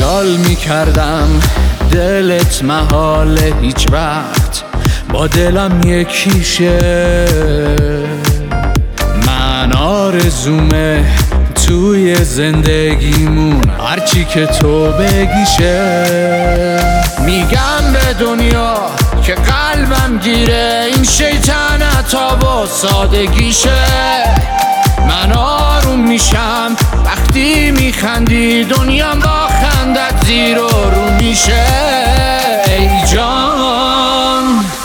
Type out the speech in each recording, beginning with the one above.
خیال میکردم دلت محال هیچ وقت با دلم یکیشه. من آرزومه توی زندگیمون هرچی که تو بگیشه. میگم به دنیا که قلبم گیره این شیطنتا و سادگیشه. من آروم میشم وقتی میخندی دنیام با خندت زیر و رو میشه. ای جان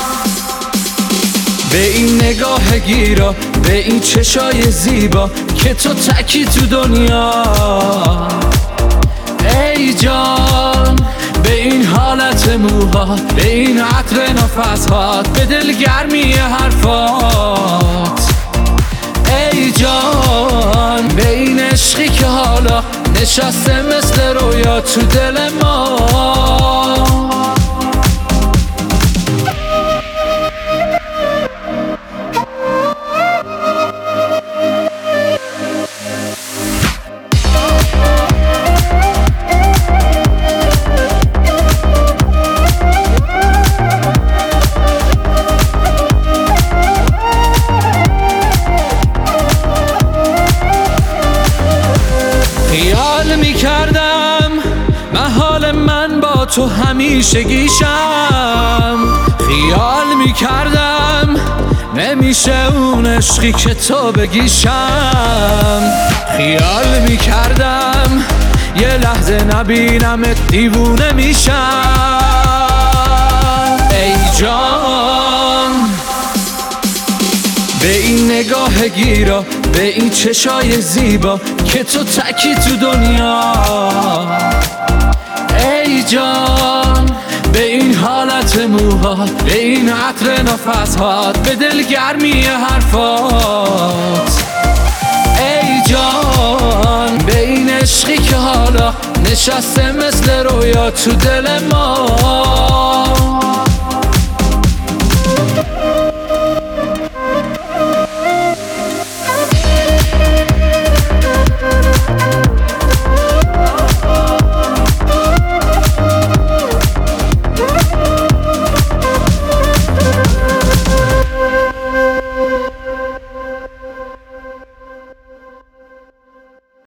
به این نگاه گیرا، به این چشای زیبا که تو تکی تو دنیا. ای جان به این حالت موها، به این عطر نفسهات، به دلگرمی حرفات. ای جان به این عشقی که حالا نشسته مثل رویا تو دل ما. خیال میکردم محال من با تو همیشه گیشم. خیال میکردم نمیشه اون عشقی که تو بگیشم. خیال میکردم یه لحظه نبینمت دیوونه میشم. ای جان به این نگاه گیرا، به این چشای زیبا که تو تکی تو دنیا. ای جان به این حالت موهات، به این عطر نفسهات، به دلگرمی حرفات. ای جان به این عشقی که حالا نشسته مثل رویا تو دل ما.